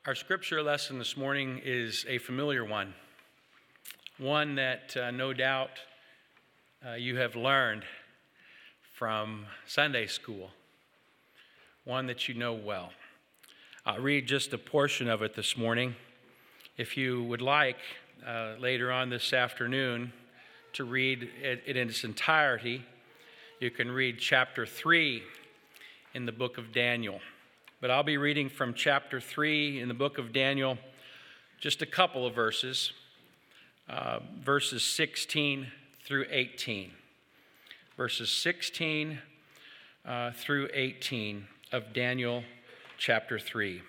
Our scripture lesson this morning is a familiar one that no doubt you have learned from Sunday school, one that you know well. I'll read just a portion of it this morning. If you would like later on this afternoon to read it in its entirety, you can read chapter 3 in the book of Daniel. But I'll be reading from chapter 3 in the book of Daniel, just a couple of verses, verses 16 through 18. Verses 16 through 18 of Daniel chapter 3.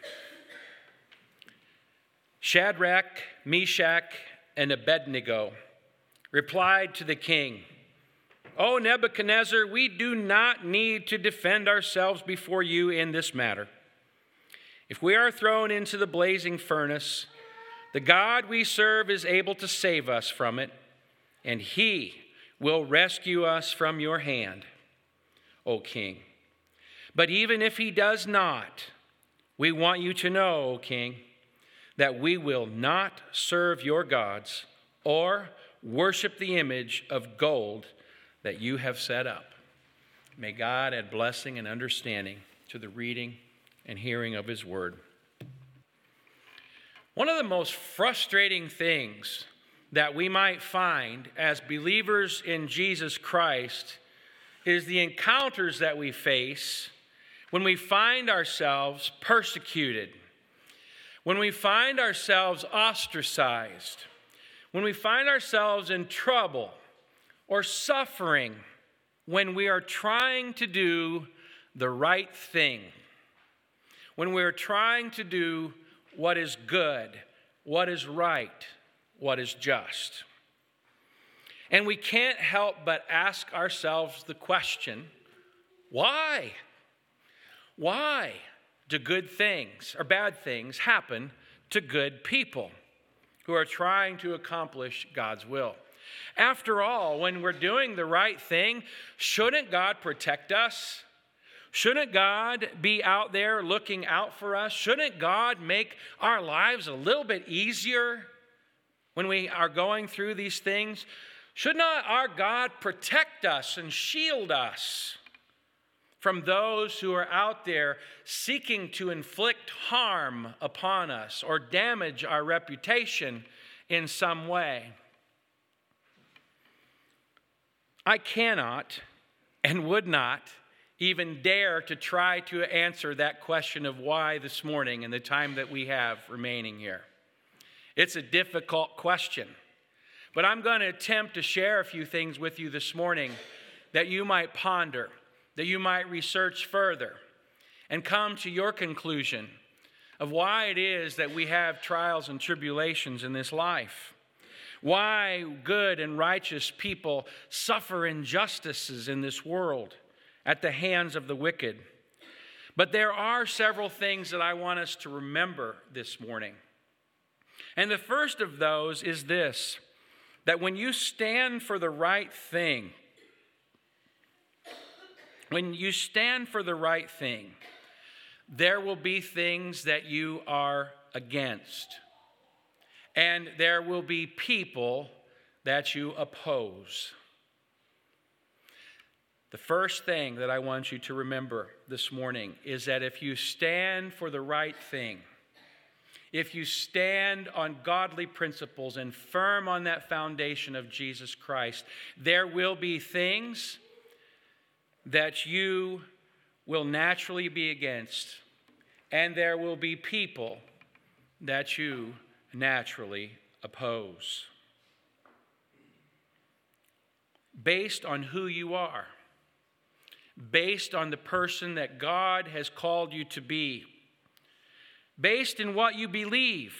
Shadrach, Meshach, and Abednego replied to the king, "O Nebuchadnezzar, we do not need to defend ourselves before you in this matter. If we are thrown into the blazing furnace, the God we serve is able to save us from it, and he will rescue us from your hand, O king. But even if he does not, we want you to know, O king, that we will not serve your gods or worship the image of gold that you have set up." May God add blessing and understanding to the reading and hearing of his word. One of the most frustrating things that we might find as believers in Jesus Christ is the encounters that we face when we find ourselves persecuted, when we find ourselves ostracized, when we find ourselves in trouble or suffering, when we are trying to do the right thing, when we are trying to do what is good, what is right, what is just. And we can't help but ask ourselves the question, why? Why do good things or bad things happen to good people who are trying to accomplish God's will? After all, when we're doing the right thing, shouldn't God protect us? Shouldn't God be out there looking out for us? Shouldn't God make our lives a little bit easier when we are going through these things? Should not our God protect us and shield us from those who are out there seeking to inflict harm upon us or damage our reputation in some way? I cannot and would not even dare to try to answer that question of why this morning in the time that we have remaining here. It's a difficult question, but I'm going to attempt to share a few things with you this morning that you might ponder, that you might research further, and come to your conclusion of why it is that we have trials and tribulations in this life. Why good and righteous people suffer injustices in this world at the hands of the wicked. But there are several things that I want us to remember this morning. And the first of those is this, that when you stand for the right thing, there will be things that you are against. And there will be people that you oppose. The first thing that I want you to remember this morning is that if you stand for the right thing, if you stand on godly principles and firm on that foundation of Jesus Christ, there will be things that you will naturally be against, and there will be people that you naturally oppose. Based on who you are, based on the person that God has called you to be, based in what you believe.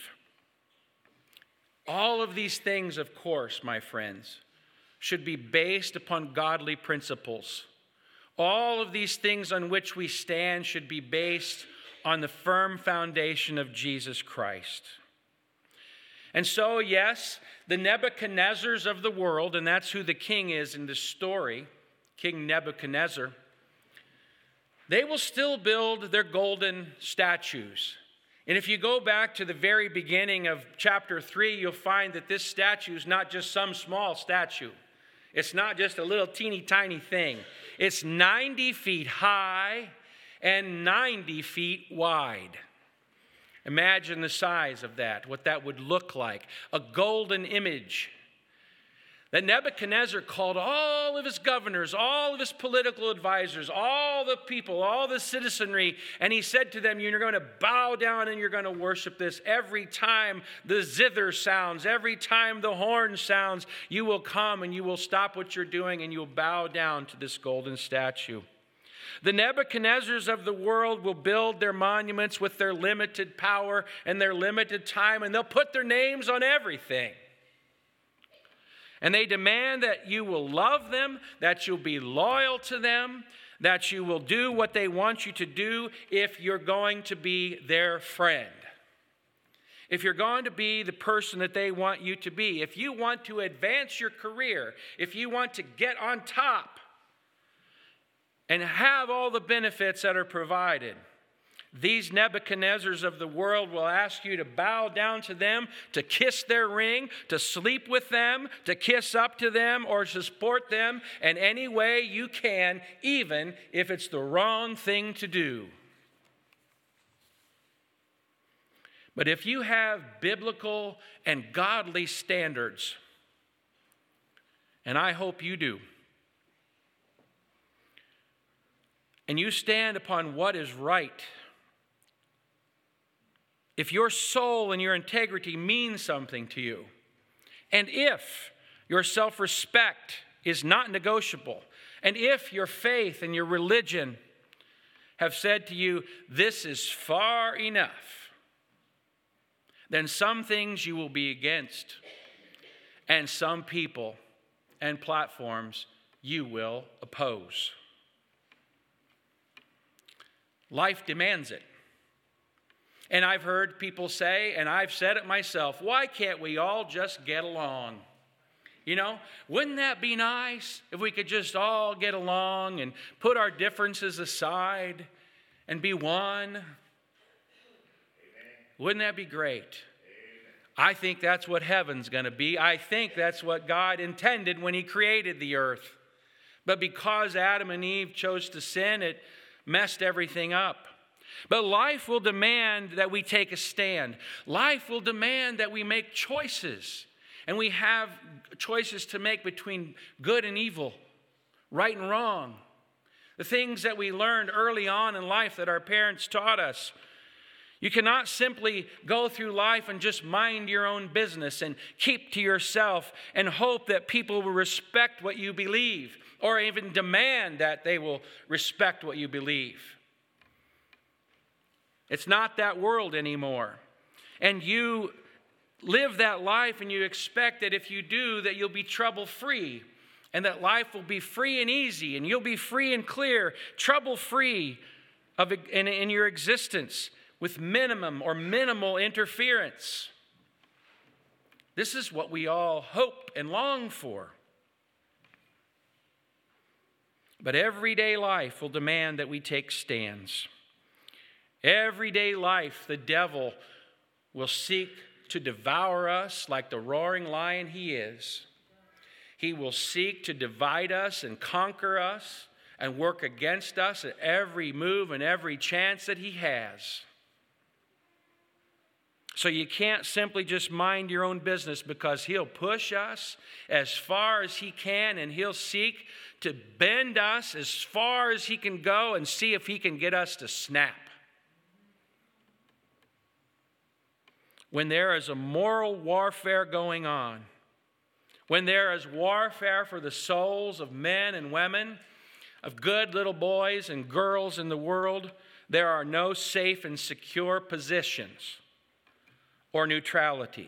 All of these things, of course, my friends, should be based upon godly principles. All of these things on which we stand should be based on the firm foundation of Jesus Christ. And so, yes, the Nebuchadnezzars of the world, and that's who the king is in this story, King Nebuchadnezzar, they will still build their golden statues And if you go back to the very beginning of chapter 3, you'll find that this statue is not just some small statue. It's not just a little teeny tiny thing. It's 90 feet high and 90 feet wide. Imagine the size of that, what that would look like. A golden image that Nebuchadnezzar called all of his governors, all of his political advisors, all the people, all the citizenry, and he said to them, you're going to bow down and you're going to worship this. Every time the zither sounds, every time the horn sounds, you will come and you will stop what you're doing and you'll bow down to this golden statue. The Nebuchadnezzars of the world will build their monuments with their limited power and their limited time, and they'll put their names on everything. And they demand that you will love them, that you'll be loyal to them, that you will do what they want you to do if you're going to be their friend. If you're going to be the person that they want you to be, if you want to advance your career, if you want to get on top and have all the benefits that are provided, these Nebuchadnezzars of the world will ask you to bow down to them, to kiss their ring, to sleep with them, to kiss up to them, or to support them in any way you can, even if it's the wrong thing to do. But if you have biblical and godly standards, and I hope you do, and you stand upon what is right, if your soul and your integrity mean something to you, and if your self-respect is not negotiable, and if your faith and your religion have said to you, this is far enough, then some things you will be against, and some people and platforms you will oppose. Life demands it. And I've heard people say, and I've said it myself, why can't we all just get along? You know, wouldn't that be nice if we could just all get along and put our differences aside and be one? Amen. Wouldn't that be great? Amen. I think that's what heaven's going to be. I think that's what God intended when he created the earth. But because Adam and Eve chose to sin, it messed everything up. But life will demand that we take a stand. Life will demand that we make choices. And we have choices to make between good and evil, right and wrong. The things that we learned early on in life that our parents taught us. You cannot simply go through life and just mind your own business and keep to yourself and hope that people will respect what you believe or even demand that they will respect what you believe. It's not that world anymore. And you live that life and you expect that if you do, that you'll be trouble-free and that life will be free and easy and you'll be free and clear, trouble-free in your existence with minimum or minimal interference. This is what we all hope and long for. But everyday life will demand that we take stands. Everyday life, the devil will seek to devour us like the roaring lion he is. He will seek to divide us and conquer us and work against us at every move and every chance that he has. So you can't simply just mind your own business because he'll push us as far as he can and he'll seek to bend us as far as he can go and see if he can get us to snap. When there is a moral warfare going on, when there is warfare for the souls of men and women, of good little boys and girls in the world, there are no safe and secure positions or neutrality.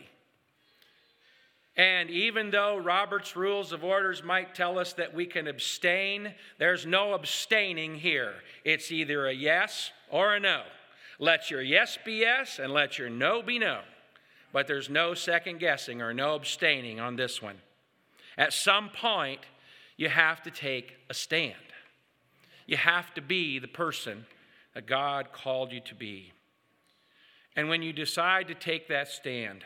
And even though Robert's Rules of Orders might tell us that we can abstain, there's no abstaining here. It's either a yes or a no. Let your yes be yes and let your no be no. But there's no second guessing or no abstaining on this one. At some point, you have to take a stand. You have to be the person that God called you to be. And when you decide to take that stand,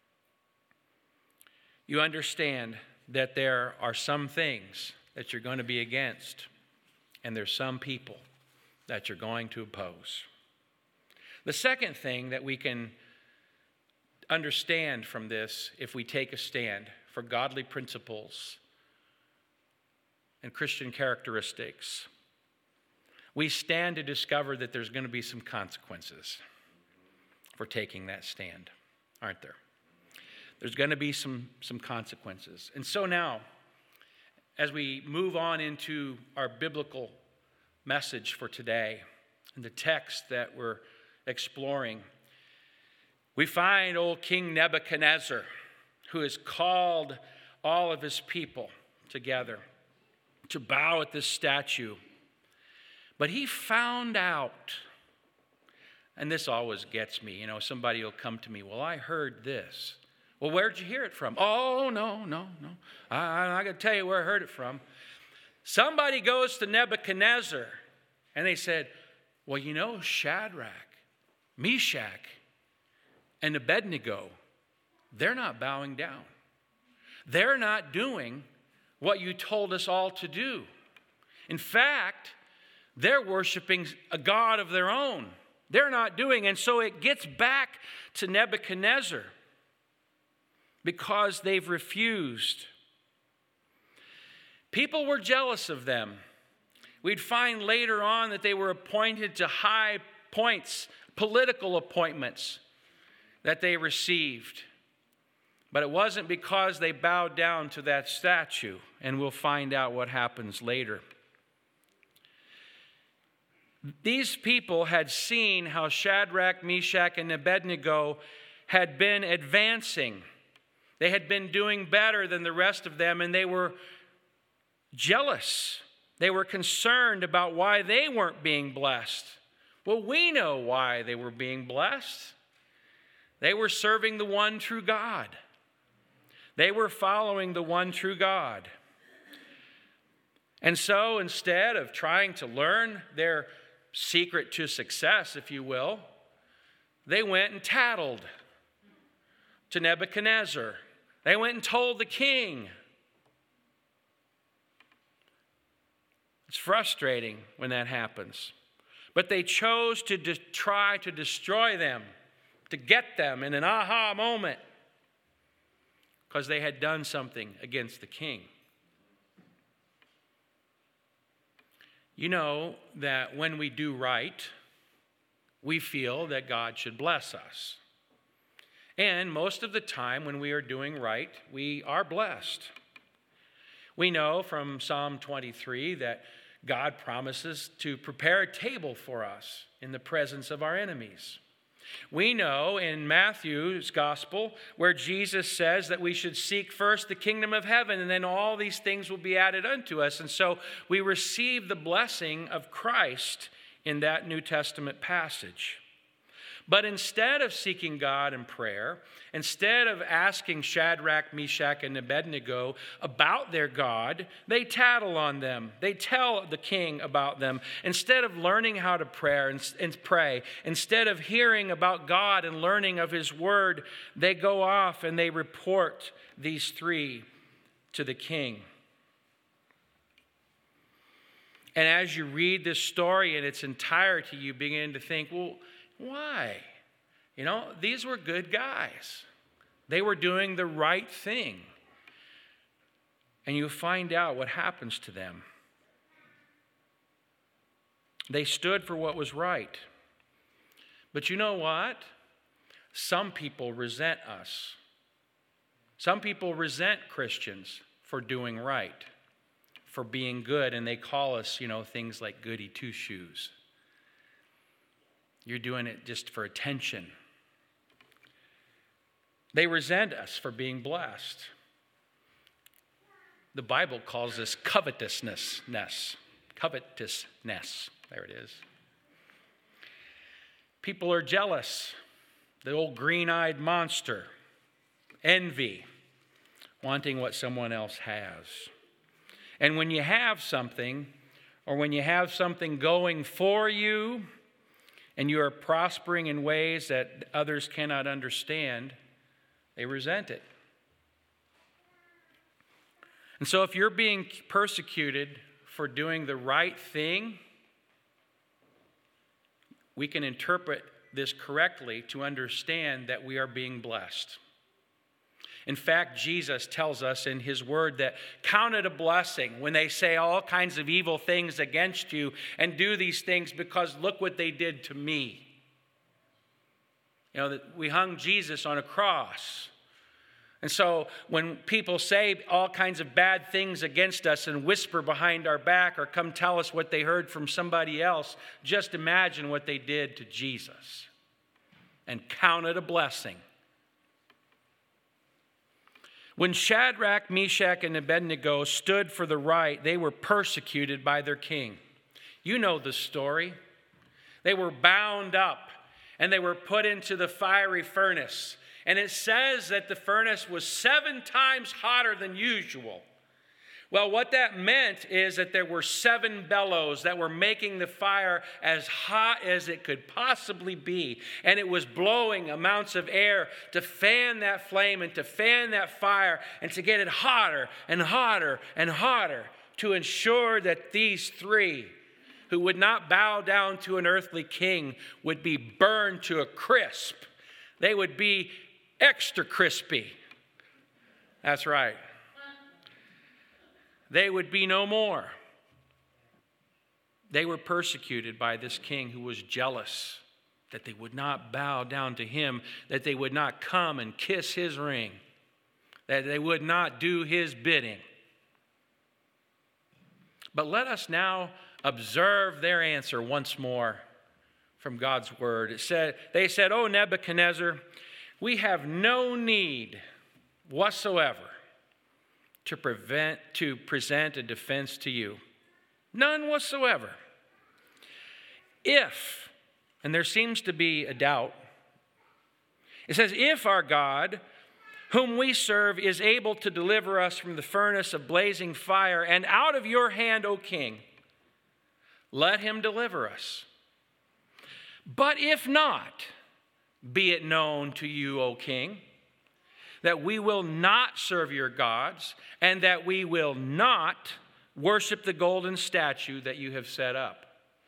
you understand that there are some things that you're going to be against, and there's some people that you're going to oppose. The second thing that we can understand from this, if we take a stand for godly principles and Christian characteristics, we stand to discover that there's going to be some consequences for taking that stand, aren't there? There's going to be some consequences. And so now, as we move on into our biblical message for today, and the text that we're exploring, we find old King Nebuchadnezzar, who has called all of his people together to bow at this statue. But he found out, and this always gets me, somebody will come to me, well, I heard this. Well, where'd you hear it from? Oh, no. I got to tell you where I heard it from. Somebody goes to Nebuchadnezzar, and they said, well, Shadrach, Meshach, and Abednego, they're not bowing down. They're not doing what you told us all to do. In fact, they're worshiping a god of their own. They're not doing, and so it gets back to Nebuchadnezzar because they've refused. People were jealous of them. We'd find later on that they were appointed to high points, political appointments that they received. But it wasn't because they bowed down to that statue, and we'll find out what happens later. These people had seen how Shadrach, Meshach, and Abednego had been advancing. They had been doing better than the rest of them, and they were jealous. They were concerned about why they weren't being blessed. Well, we know why they were being blessed. They were serving the one true God. They were following the one true God. And so instead of trying to learn their secret to success, if you will, they went and tattled to Nebuchadnezzar. They went and told the king. It's frustrating when that happens. But they chose to try to destroy them, to get them in an aha moment, because they had done something against the king. You know that when we do right, we feel that God should bless us. And most of the time when we are doing right, we are blessed. We know from Psalm 23 that God promises to prepare a table for us in the presence of our enemies. We know in Matthew's gospel where Jesus says that we should seek first the kingdom of heaven, and then all these things will be added unto us. And so we receive the blessing of Christ in that New Testament passage. But instead of seeking God in prayer, instead of asking Shadrach, Meshach, and Abednego about their God, they tattle on them. They tell the king about them. Instead of learning how to pray and pray, instead of hearing about God and learning of His word, they go off and they report these three to the king. And as you read this story in its entirety, you begin to think, well, why? These were good guys. They were doing the right thing. And you find out what happens to them. They stood for what was right. But you know what? Some people resent us. Some people resent Christians for doing right, for being good, and they call us, things like goody two-shoes. You're doing it just for attention. They resent us for being blessed. The Bible calls this covetousness. Covetousness. There it is. People are jealous. The old green-eyed monster. Envy. Wanting what someone else has. And when you have something, or when you have something going for you, and you are prospering in ways that others cannot understand, they resent it. And so if you're being persecuted for doing the right thing, we can interpret this correctly to understand that we are being blessed. In fact, Jesus tells us in his word that count it a blessing when they say all kinds of evil things against you and do these things because look what they did to me. You know, that we hung Jesus on a cross. And so when people say all kinds of bad things against us and whisper behind our back or come tell us what they heard from somebody else, just imagine what they did to Jesus and count it a blessing. When Shadrach, Meshach, and Abednego stood for the right, they were persecuted by their king. You know the story. They were bound up and they were put into the fiery furnace. And it says that the furnace was 7 times hotter than usual. Well, what that meant is that there were 7 bellows that were making the fire as hot as it could possibly be. And it was blowing amounts of air to fan that flame and to fan that fire and to get it hotter and hotter and hotter to ensure that these 3 who would not bow down to an earthly king would be burned to a crisp. They would be extra crispy. That's right. They would be no more. They were persecuted by this king who was jealous that they would not bow down to him, that they would not come and kiss his ring, that they would not do his bidding. But let us now observe their answer once more from God's word. They said, "O Nebuchadnezzar, we have no need whatsoever to present a defense to you. None whatsoever. If," and there seems to be a doubt, it says, "if our God, whom we serve, is able to deliver us from the furnace of blazing fire and out of your hand, O king, let him deliver us. But if not, be it known to you, O king, that we will not serve your gods and that we will not worship the golden statue that you have set up."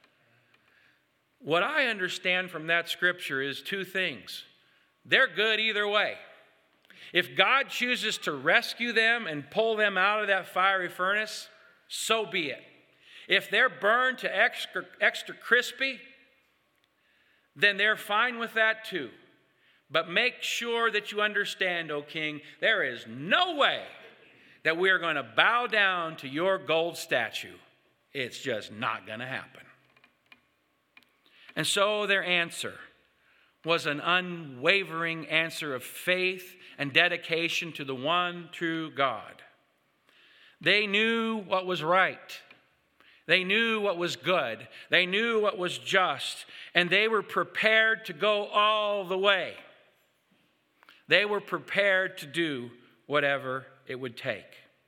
What I understand from that scripture is 2 things. They're good either way. If God chooses to rescue them and pull them out of that fiery furnace, so be it. If they're burned to extra crispy, then they're fine with that too. But make sure that you understand, O king, there is no way that we are going to bow down to your gold statue. It's just not going to happen. And so their answer was an unwavering answer of faith and dedication to the one true God. They knew what was right. They knew what was good. They knew what was just. And they were prepared to go all the way. They were prepared to do whatever it would take.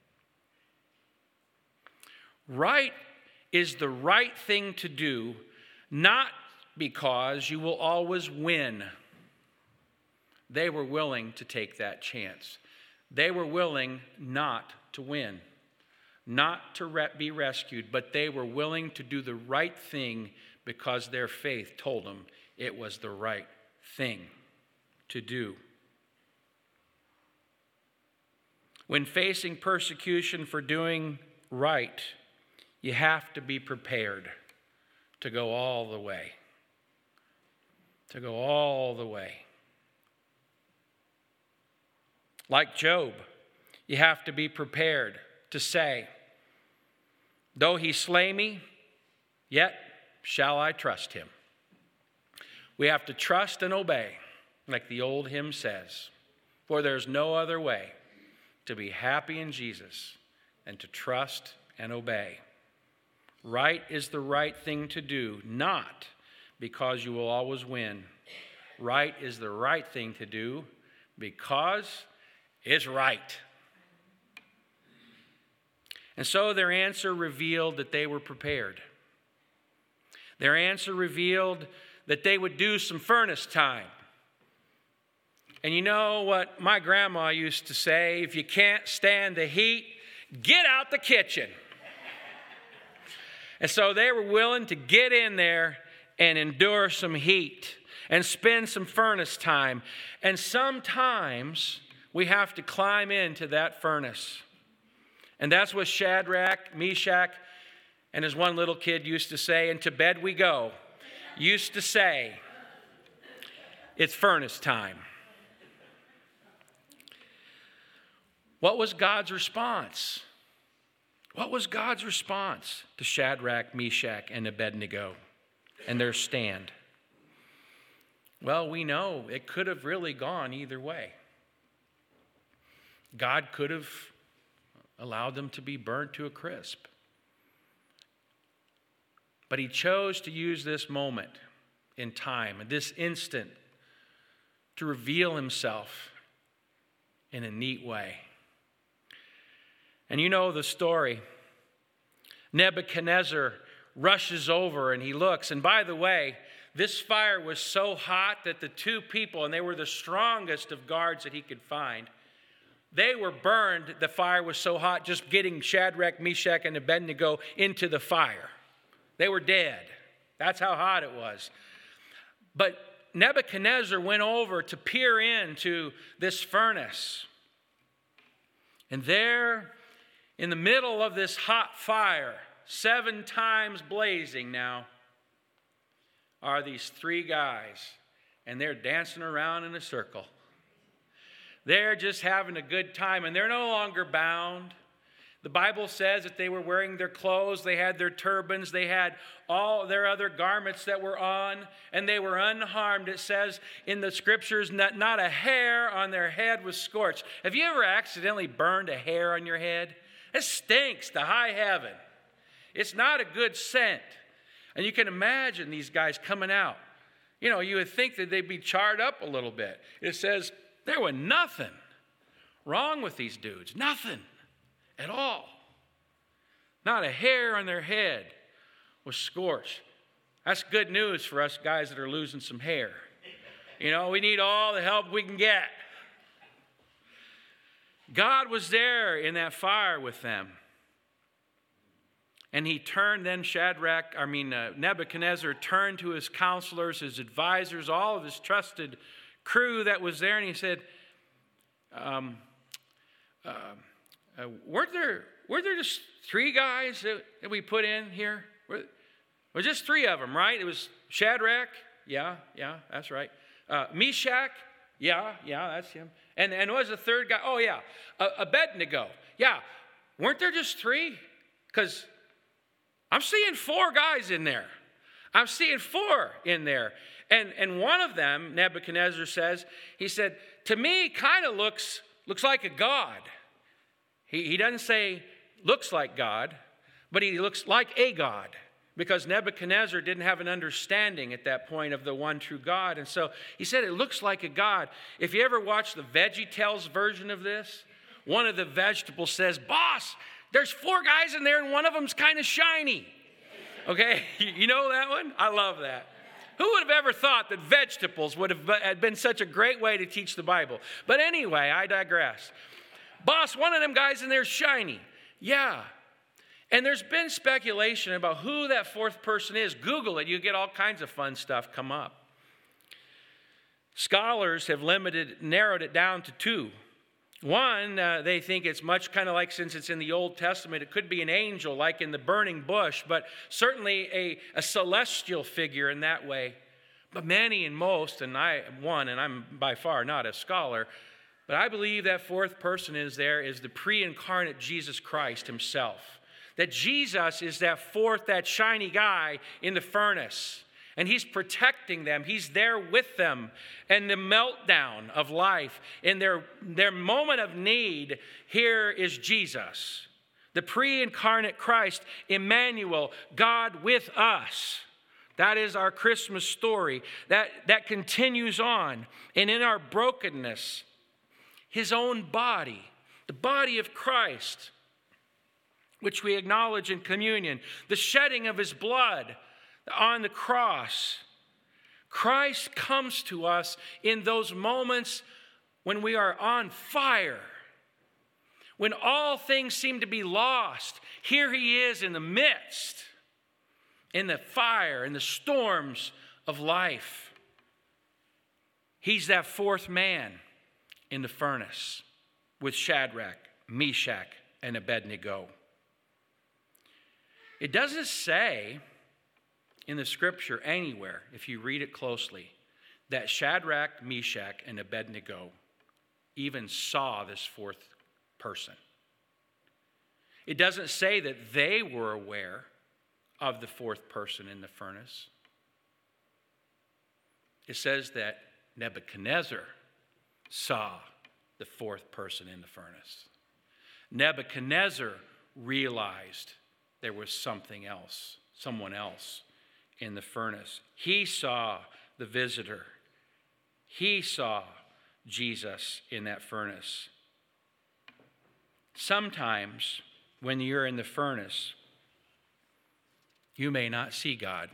Right is the right thing to do, not because you will always win. They were willing to take that chance. They were willing not to win, not to be rescued, but they were willing to do the right thing because their faith told them it was the right thing to do. When facing persecution for doing right, you have to be prepared to go all the way. To go all the way. Like Job, you have to be prepared to say, "Though he slay me, yet shall I trust him." We have to trust and obey, like the old hymn says, for there's no other way to be happy in Jesus than to trust and obey. Right is the right thing to do, not because you will always win. Right is the right thing to do because it's right. And so their answer revealed that they were prepared. Their answer revealed that they would do some furnace time. And you know what my grandma used to say? If you can't stand the heat, get out the kitchen. And so they were willing to get in there and endure some heat and spend some furnace time. And sometimes we have to climb into that furnace. And that's what Shadrach, Meshach, and as one little kid used to say, and to bed we go, used to say, it's furnace time. What was God's response? What was God's response to Shadrach, Meshach, and Abednego and their stand? Well, we know it could have really gone either way. God could have allowed them to be burnt to a crisp. But he chose to use this moment in time, this instant, to reveal himself in a neat way. And you know the story. Nebuchadnezzar rushes over and he looks. And by the way, this fire was so hot that the two people, and they were the strongest of guards that he could find, they were burned. The fire was so hot, just getting Shadrach, Meshach, and Abednego into the fire. They were dead. That's how hot it was. But Nebuchadnezzar went over to peer into this furnace. And there, in the middle of this hot fire, 7 times blazing now, are these 3 guys. And they're dancing around in a circle. They're just having a good time, and they're no longer bound. The Bible says that they were wearing their clothes, they had their turbans, they had all their other garments that were on, and they were unharmed. It says in the scriptures that not a hair on their head was scorched. Have you ever accidentally burned a hair on your head? It stinks to high heaven. It's not a good scent. And you can imagine these guys coming out. You know, you would think that they'd be charred up a little bit. It says there was nothing wrong with these dudes. Nothing at all. Not a hair on their head was scorched. That's good news for us guys that are losing some hair. You know, we need all the help we can get. God was there in that fire with them. And he turned then Nebuchadnezzar turned to his counselors, his advisors, all of his trusted crew that was there, and he said, weren't there just 3 guys that we put in here? Well, just 3 of them, right? It was Shadrach, yeah, that's right. Meshach, yeah, that's him. And what was the 3rd guy? Oh, yeah, Abednego. Yeah, weren't there just 3? Because I'm seeing 4 guys in there. I'm seeing 4 in there. And one of them, Nebuchadnezzar says, he said, to me, kind of looks like a god. He doesn't say looks like God, but he looks like a god. Because Nebuchadnezzar didn't have an understanding at that point of the one true God. And so he said it looks like a god. If you ever watch the VeggieTales version of this, one of the vegetables says, boss, there's 4 guys in there and one of them's kind of shiny. Okay, you know that one? I love that. Who would have ever thought that vegetables would have been such a great way to teach the Bible? But anyway, I digress. Boss, one of them guys in there is shiny. Yeah. And there's been speculation about who that 4th person is. Google it. You get all kinds of fun stuff come up. Scholars have narrowed it down to 2. One, they think it's much kind of like, since it's in the Old Testament, it could be an angel like in the burning bush, but certainly a celestial figure in that way. But many and most, and I'm by far not a scholar, but I believe that 4th person is the pre-incarnate Jesus Christ himself. That Jesus is that 4th, that shiny guy in the furnace. And he's protecting them. He's there with them. And the meltdown of life, in their moment of need, here is Jesus. The pre-incarnate Christ, Emmanuel, God with us. That is our Christmas story. That continues on. And in our brokenness, his own body, the body of Christ, which we acknowledge in communion, the shedding of his blood on the cross, Christ comes to us in those moments when we are on fire, when all things seem to be lost. Here he is in the midst, in the fire, in the storms of life. He's that fourth man in the furnace with Shadrach, Meshach, and Abednego. It doesn't say in the scripture anywhere, if you read it closely, that Shadrach, Meshach, and Abednego even saw this fourth person. It doesn't say that they were aware of the fourth person in the furnace. It says that Nebuchadnezzar saw the fourth person in the furnace. Nebuchadnezzar realized there was something else, someone else in the furnace. He saw the visitor. He saw Jesus in that furnace. Sometimes when you're in the furnace, you may not see God.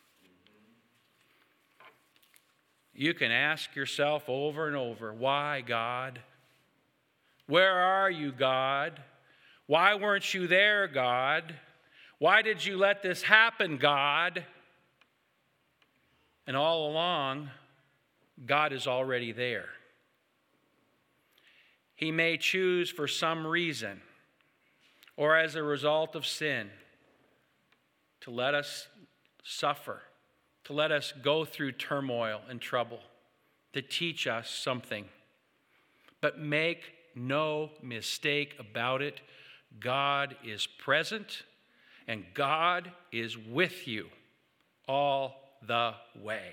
You can ask yourself over and over, why, God? Where are you, God? Why weren't you there, God? Why did you let this happen, God? And all along, God is already there. He may choose for some reason or as a result of sin to let us suffer, to let us go through turmoil and trouble, to teach us something. But make no mistake about it, God is present and God is with you all the way.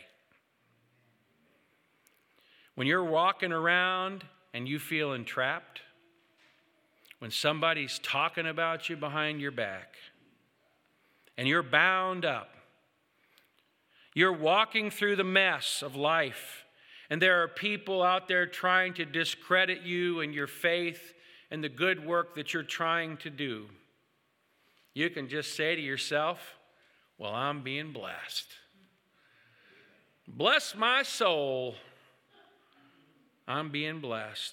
When you're walking around and you feel entrapped, when somebody's talking about you behind your back, and you're bound up, you're walking through the mess of life, and there are people out there trying to discredit you and your faith and the good work that you're trying to do, you can just say to yourself, well, I'm being blessed. Bless my soul. I'm being blessed.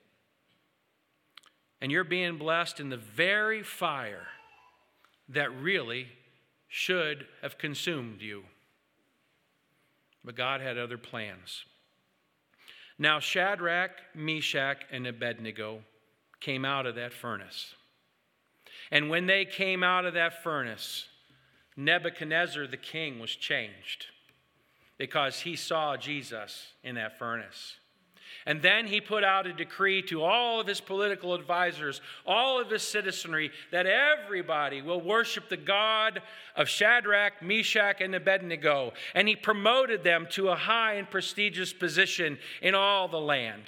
And you're being blessed in the very fire that really should have consumed you. But God had other plans. Now Shadrach, Meshach, and Abednego came out of that furnace. And when they came out of that furnace, Nebuchadnezzar the king was changed because he saw Jesus in that furnace. And then he put out a decree to all of his political advisors, all of his citizenry, that everybody will worship the God of Shadrach, Meshach, and Abednego. And he promoted them to a high and prestigious position in all the land.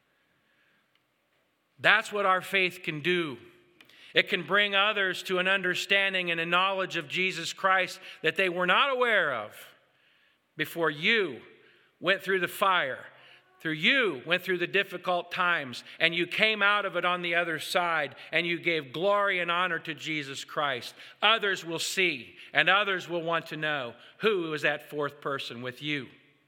That's what our faith can do. It can bring others to an understanding and a knowledge of Jesus Christ that they were not aware of before you went through the fire. Through you went through the difficult times, and you came out of it on the other side, and you gave glory and honor to Jesus Christ. Others will see, and others will want to know who is that fourth person with you.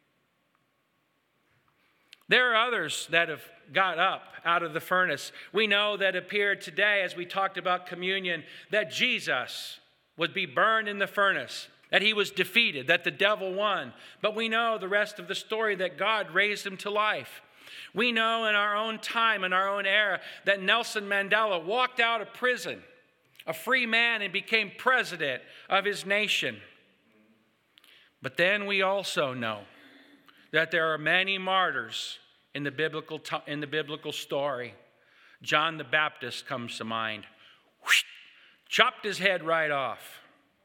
There are others that have got up out of the furnace. We know that appeared today as we talked about communion, that Jesus would be burned in the furnace, that he was defeated, that the devil won. But we know the rest of the story, that God raised him to life. We know in our own time, in our own era, that Nelson Mandela walked out of prison, a free man, and became president of his nation. But then we also know that there are many martyrs in the biblical story. John the Baptist comes to mind. Whoosh, chopped his head right off.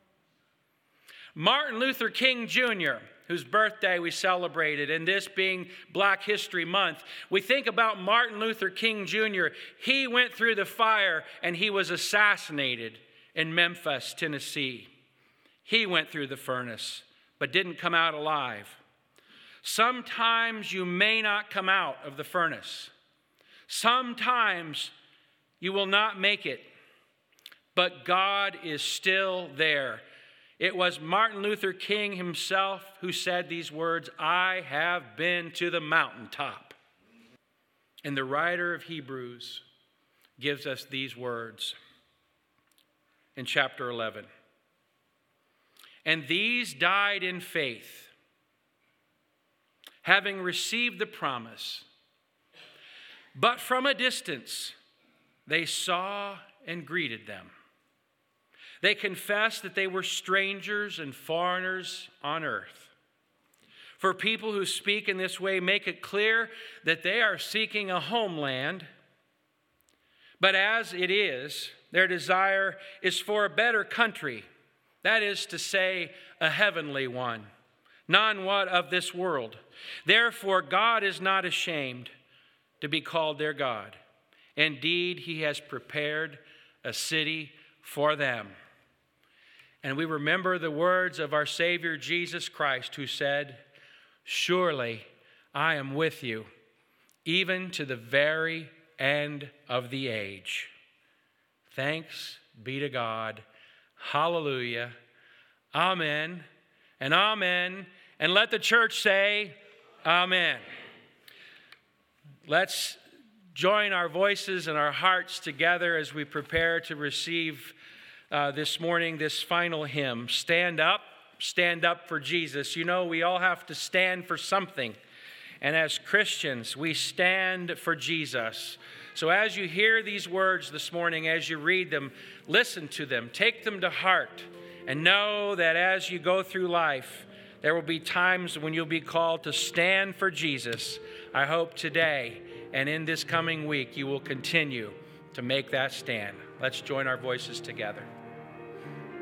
Martin Luther King Jr., whose birthday we celebrated, and this being Black History Month, we think about Martin Luther King Jr. He went through the fire and he was assassinated in Memphis, Tennessee. He went through the furnace, but didn't come out alive. Sometimes you may not come out of the furnace. Sometimes you will not make it, but God is still there. It was Martin Luther King himself who said these words, "I have been to the mountaintop." And the writer of Hebrews gives us these words in chapter 11. "And these died in faith, having received the promise. But from a distance they saw and greeted them. They confessed that they were strangers and foreigners on earth." For people who speak in this way make it clear that they are seeking a homeland. But as it is, their desire is for a better country, that is to say, a heavenly one, none what of this world. Therefore, God is not ashamed to be called their God. Indeed, he has prepared a city for them. And we remember the words of our Savior Jesus Christ, who said, "Surely I am with you, even to the very end of the age." Thanks be to God. Hallelujah. Amen and amen. And let the church say, amen. Let's join our voices and our hearts together as we prepare to receive this morning this final hymn. Stand up for Jesus. You know, we all have to stand for something. And as Christians, we stand for Jesus. So as you hear these words this morning, as you read them, listen to them, take them to heart, and know that as you go through life, there will be times when you'll be called to stand for Jesus. I hope today and in this coming week you will continue to make that stand. Let's join our voices together.